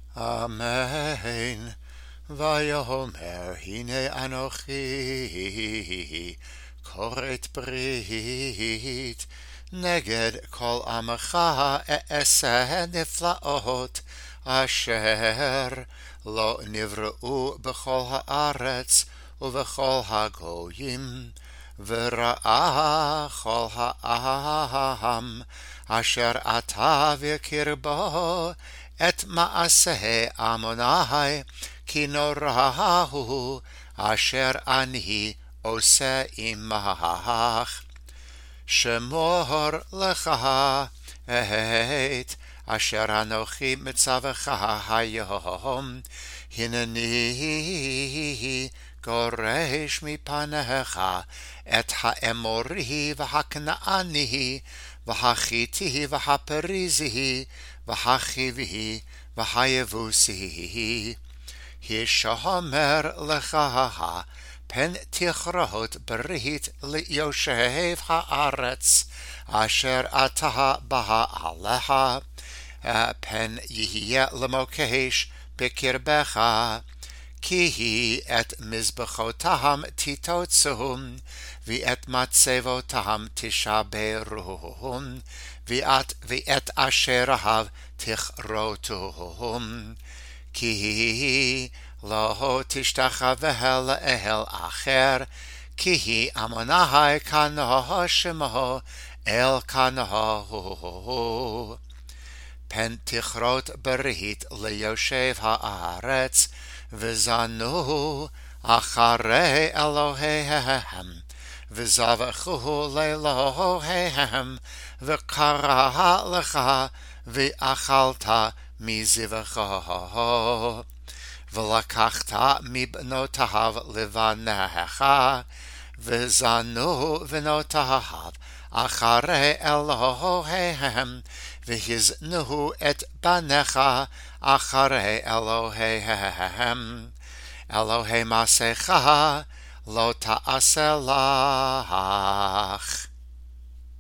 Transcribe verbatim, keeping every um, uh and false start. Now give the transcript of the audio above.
אמן. ויאמר הנה אנוכי כורת ברית נגד כל עמך אעשה נפלאות אשר לא נבראו בכל הארץ ובכל הגויים, וראה כל העם אשר אתה בקרבו את מעשה עמוני, כי נורא הוא אשר אני עושה עמך. שמור לך את אשר אנוכי מצווך היום, הנני גורש מפניך את האמורי והכנעני והחיתי והפריזי והחיבי והיבוסי. הישמר לך פן תכרות ברית ליושב הארץ אשר אתה בא עליה, פן יהיה למוקש בקרבך, כי את מזבחותם תתוצו, ואת מצבותם תשברו, ואת ואת אשריו תכרתו, כי לא תשתחווה לאל אחר, כי עמוני קנו שמו אל קנו. פן תכרות ברית ליושב הארץ, וזנו אחרי אלוהיהם, וזבחו לאלוהיהם, וקרא לך ואכלת מזבחו. ולקחת מבנותיו לבניך, וזנו בנותיו אחרי אלוהיהם, והזנו את בניך אחרי אלוהיהם. אלוהי מעשיך לא תעשה לך.